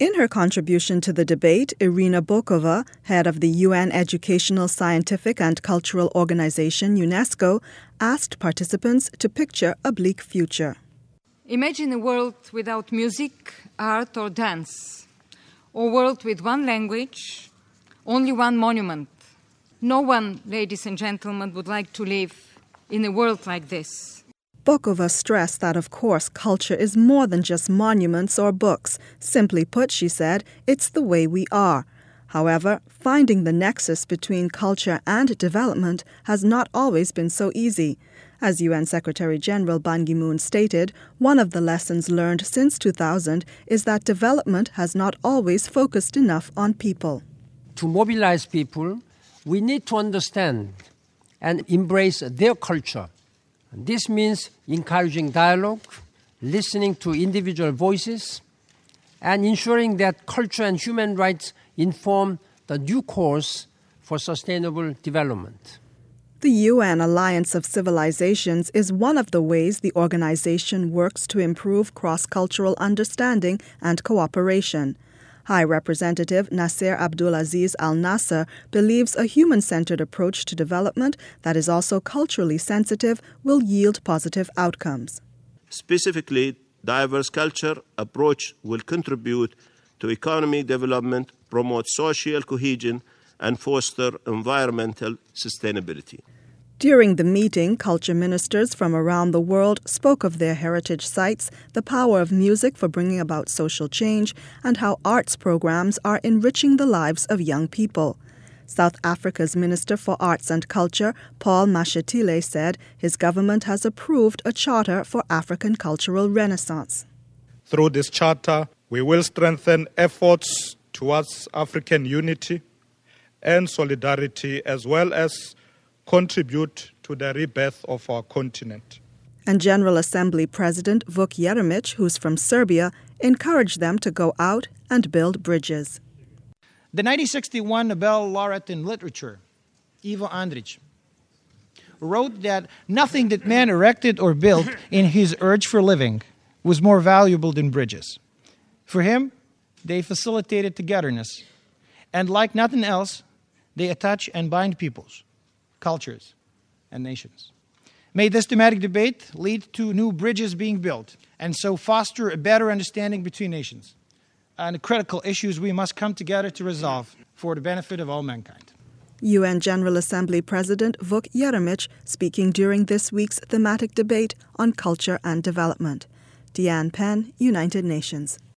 In her contribution to the debate, Irina Bokova, head of the UN Educational, Scientific and Cultural Organization, UNESCO, asked participants to picture a bleak future. Imagine a world without music, art or dance, or a world with one language, only one monument. No one, ladies and gentlemen, would like to live in a world like this. Bokova stressed that, of course, culture is more than just monuments or books. Simply put, she said, it's the way we are. However, finding the nexus between culture and development has not always been so easy. As UN Secretary-General Ban Ki-moon stated, one of the lessons learned since 2000 is that development has not always focused enough on people. To mobilize people, we need to understand and embrace their culture. This means encouraging dialogue, listening to individual voices, and ensuring that culture and human rights inform the new course for sustainable development. The UN Alliance of Civilizations is one of the ways the organization works to improve cross-cultural understanding and cooperation. High Representative Nasser Abdulaziz Al Nasser believes a human-centered approach to development that is also culturally sensitive will yield positive outcomes. Specifically, diverse culture approach will contribute to economic development, promote social cohesion, and foster environmental sustainability. During the meeting, culture ministers from around the world spoke of their heritage sites, the power of music for bringing about social change, and how arts programs are enriching the lives of young people. South Africa's Minister for Arts and Culture, Paul Mashatile, said his government has approved a charter for African cultural renaissance. Through this charter, we will strengthen efforts towards African unity and solidarity, as well as contribute to the rebirth of our continent. And General Assembly President Vuk Jeremic, who's from Serbia, encouraged them to go out and build bridges. The 1961 Nobel laureate in literature, Ivo Andrić, wrote that nothing that man erected or built in his urge for living was more valuable than bridges. For him, they facilitated togetherness, and like nothing else, they attach and bind peoples, cultures, and nations. May this thematic debate lead to new bridges being built and so foster a better understanding between nations on the critical issues we must come together to resolve for the benefit of all mankind. UN General Assembly President Vuk Jeremic speaking during this week's thematic debate on culture and development. Deanne Penn, United Nations.